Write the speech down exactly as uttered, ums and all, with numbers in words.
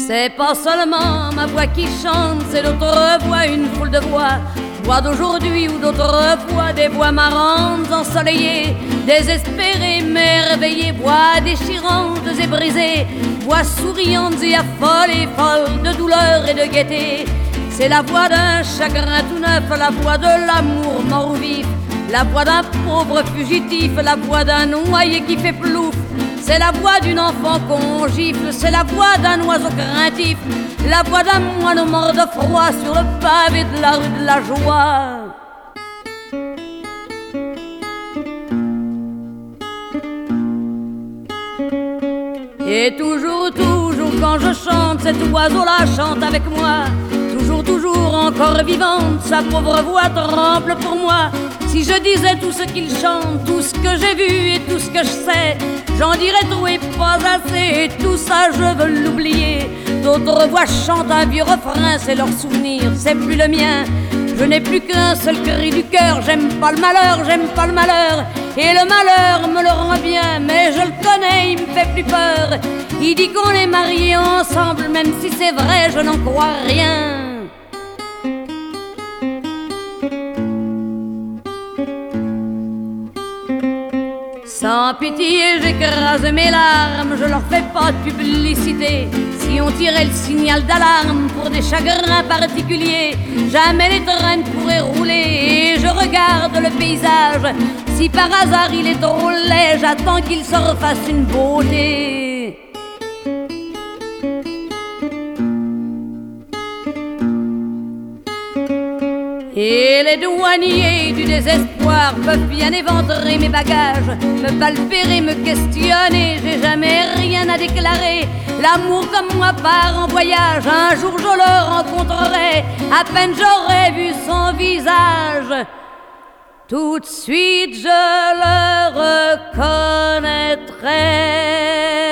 C'est pas seulement ma voix qui chante, c'est d'autres voix, une foule de voix. Voix d'aujourd'hui ou d'autrefois, des voix marrantes, ensoleillées, désespérées, merveillées, voix déchirantes et brisées, voix souriantes et affolées, folles de douleur et de gaieté. C'est la voix d'un chagrin tout neuf, la voix de l'amour mort ou vif, la voix d'un pauvre fugitif, la voix d'un noyé qui fait plouf. C'est la voix d'une enfant qu'on gifle, c'est la voix d'un oiseau craintif, la voix d'un moine mort de froid sur le pavé de la rue de la joie. Et toujours, toujours quand je chante, cet oiseau-là chante avec moi. Toujours, toujours encore vivante, sa pauvre voix tremble pour moi. Si je disais tout ce qu'il chante, tout ce que j'ai vu et tout ce que je sais, j'en dirais trop et pas assez, et tout ça je veux l'oublier. D'autres voix chantent un vieux refrain, c'est leur souvenir, c'est plus le mien. Je n'ai plus qu'un seul cri du cœur, j'aime pas le malheur, j'aime pas le malheur. Et le malheur me le rend bien, mais je le connais, il me fait plus peur. Il dit qu'on est mariés ensemble, même si c'est vrai, je n'en crois rien. Sans pitié, j'écrase mes larmes, je leur fais pas de publicité. Si on tirait le signal d'alarme pour des chagrins particuliers, jamais les trains ne pourraient rouler. Et je regarde le paysage, si par hasard il est trop laid, j'attends qu'il se refasse une beauté. Et les douaniers du désespoir peuvent bien éventrer mes bagages, me palpérer, me questionner, j'ai jamais rien à déclarer. L'amour comme moi part en voyage, un jour je le rencontrerai, à peine j'aurai vu son visage, tout de suite je le reconnaîtrai.